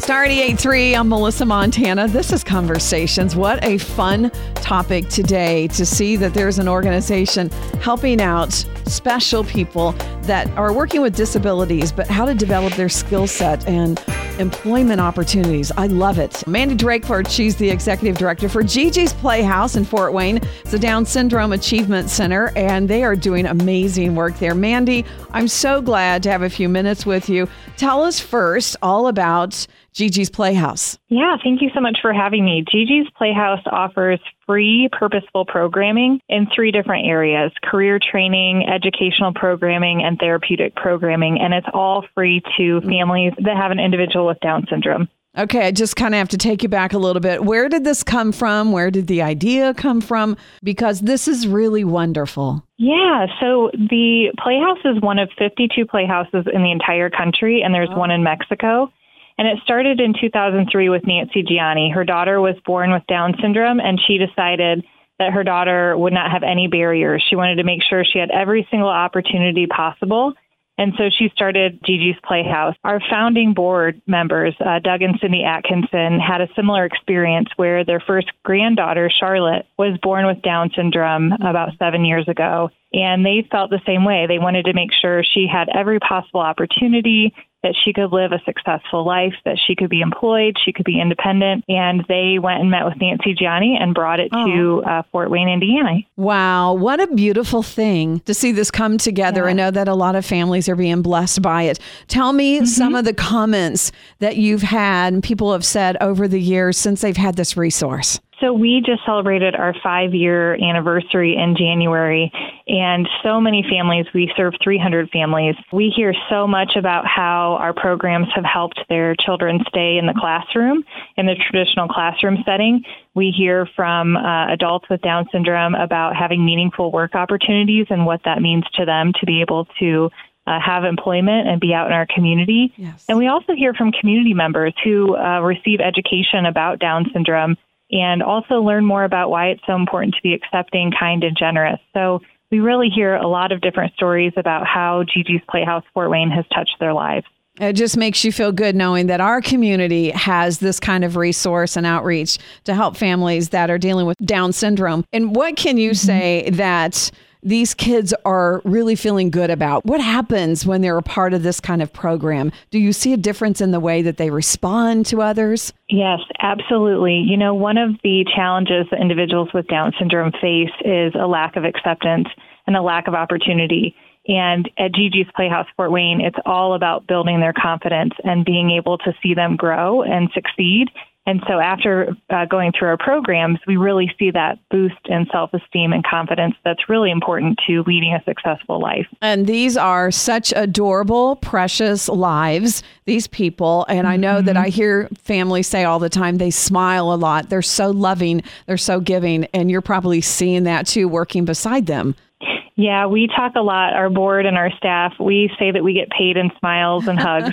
Star 88.3, I'm Melissa Montana. This is Conversations. What a fun topic today to see that there's an organization helping out special people that are working with disabilities, but how to develop their skill set and employment opportunities. I love it. Mandy Drakeford, she's the executive director for Gigi's Playhouse in Fort Wayne. It's a Down Syndrome Achievement Center, and they are doing amazing work there. Mandy, I'm so glad to have a few minutes with you. Tell us first all about Gigi's Playhouse. Yeah, thank you so much for having me. Gigi's Playhouse offers free purposeful programming in 3 different areas: career training, educational programming, and therapeutic programming. And it's all free to families that have an individual with Down syndrome. Okay, I just kind of have to take you back a little bit. Where did this come from? Where did the idea come from? Because this is really wonderful. Yeah, so the Playhouse is one of 52 playhouses in the entire country, and there's one in Mexico. And it started in 2003 with Nancy Gianni. Her daughter was born with Down syndrome, and she decided that her daughter would not have any barriers. She wanted to make sure she had every single opportunity possible. And so she started Gigi's Playhouse. Our founding board members, Doug and Cindy Atkinson, had a similar experience where their first granddaughter, Charlotte, was born with Down syndrome about 7 years ago. And they felt the same way. They wanted to make sure she had every possible opportunity, that she could live a successful life, that she could be employed, she could be independent. And they went and met with Nancy Gianni and brought it to Fort Wayne, Indiana. Wow, what a beautiful thing to see this come together. I know that a lot of families are being blessed by it. Tell me some of the comments that you've had and people have said over the years since they've had this resource. So we just celebrated our 5-year anniversary in January, and so many families, we serve 300 families. We hear so much about how our programs have helped their children stay in the classroom, in the traditional classroom setting. We hear from adults with Down syndrome about having meaningful work opportunities and what that means to them to be able to have employment and be out in our community. Yes. And we also hear from community members who receive education about Down syndrome and also learn more about why it's so important to be accepting, kind, and generous. So we really hear a lot of different stories about how Gigi's Playhouse Fort Wayne has touched their lives. It just makes you feel good knowing that our community has this kind of resource and outreach to help families that are dealing with Down syndrome. And what can you say that these kids are really feeling good about? What happens when they're a part of this kind of program? Do you see a difference in the way that they respond to others? Yes, absolutely. You know, one of the challenges that individuals with Down syndrome face is a lack of acceptance and a lack of opportunity. And at Gigi's Playhouse Fort Wayne, it's all about building their confidence and being able to see them grow and succeed. And so after going through our programs, we really see that boost in self-esteem and confidence that's really important to leading a successful life. And these are such adorable, precious lives, these people. And I know that I hear families say all the time, they smile a lot. They're so loving. They're so giving. And you're probably seeing that too, working beside them. Yeah, we talk a lot, our board and our staff. We say that we get paid in smiles and hugs.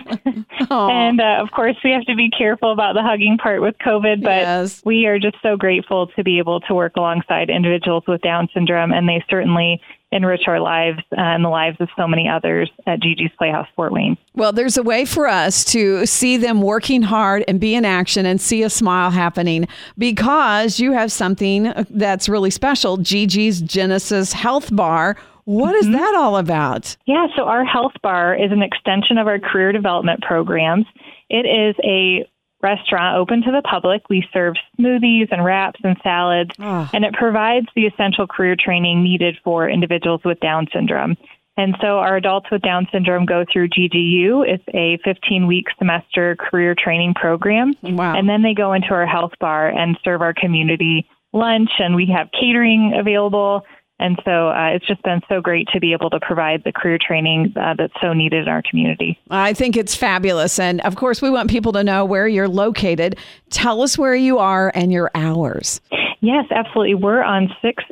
And of course, we have to be careful about the hugging part with COVID, but we are just so grateful to be able to work alongside individuals with Down syndrome, and they certainly enrich our lives and the lives of so many others at Gigi's Playhouse Fort Wayne. Well, there's a way for us to see them working hard and be in action and see a smile happening, because you have something that's really special, Gigi's Genesis Health Bar. What is that all about? Yeah, so our health bar is an extension of our career development programs. It is a restaurant open to the public. We serve smoothies and wraps and salads, and it provides the essential career training needed for individuals with Down syndrome. And so our adults with Down syndrome go through GGU. It's a 15-week semester career training program. Wow. And then they go into our health bar and serve our community lunch, and we have catering available. And so it's just been so great to be able to provide the career training that's so needed in our community. I think it's fabulous. And of course, we want people to know where you're located. Tell us where you are and your hours. Yes, absolutely. We're on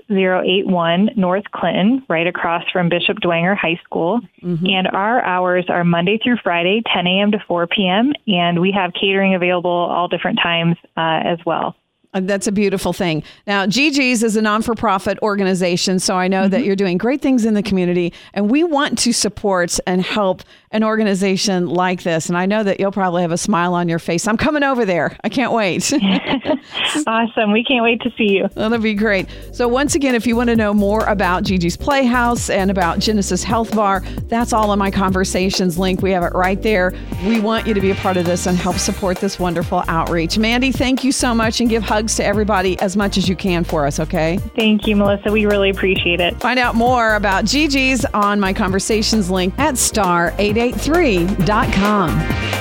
6081 North Clinton, right across from Bishop Dwenger High School. And our hours are Monday through Friday, 10 a.m. to 4 p.m. And we have catering available all different times as well. That's a beautiful thing. Now, Gigi's is a non-for-profit organization, so I know that you're doing great things in the community, and we want to support and help an organization like this. And I know that you'll probably have a smile on your face. I'm coming over there. I can't wait. Awesome. We can't wait to see you. That'll be great. So once again, if you want to know more about Gigi's Playhouse and about Genesis Health Bar, that's all in my conversations link. We have it right there. We want you to be a part of this and help support this wonderful outreach. Mandy, thank you so much, and give hugs to everybody as much as you can for us, okay? Thank you, Melissa. We really appreciate it. Find out more about Gigi's on my conversations link at star883.com.